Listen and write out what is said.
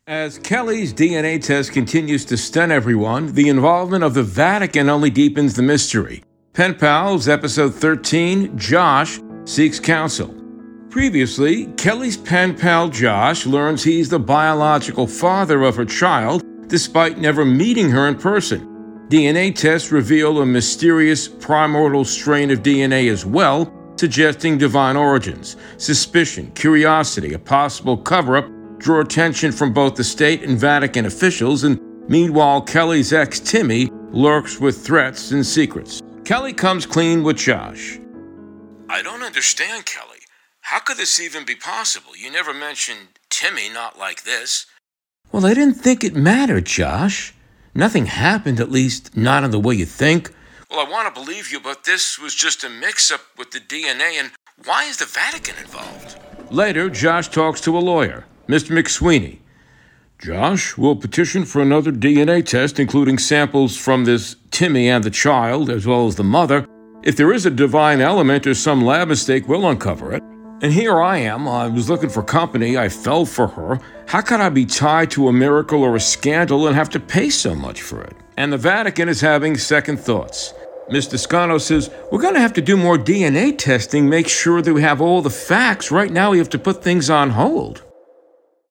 As Kelly's DNA test continues to stun everyone, the involvement of the Vatican only deepens the mystery. Pen Pals, Episode 13, Josh Seeks Counsel. Previously, Kelly's pen pal Josh learns he's the biological father of her child, despite never meeting her in person. DNA tests reveal a mysterious primordial strain of DNA as well, suggesting divine origins. Suspicion, curiosity, a possible cover-up draw attention from both the state and Vatican officials, and meanwhile, Kelly's ex, Timmy, lurks with threats and secrets. Kelly comes clean with Josh. I don't understand, Kelly. How could this even be possible? You never mentioned Timmy, not like this. Well, I didn't think it mattered, Josh. Nothing happened, at least not in the way you think. Well, I want to believe you, but this was just a mix-up with the DNA, and why is the Vatican involved? Later, Josh talks to a lawyer, Mr. McSweeney. Josh will petition for another DNA test, including samples from this Timmy and the child, as well as the mother. If there is a divine element or some lab mistake, we'll uncover it. And here I am. I was looking for company. I fell for her. How could I be tied to a miracle or a scandal and have to pay so much for it? And the Vatican is having second thoughts. Mr. Scano says, we're going to have to do more DNA testing, make sure that we have all the facts. Right now, we have to put things on hold.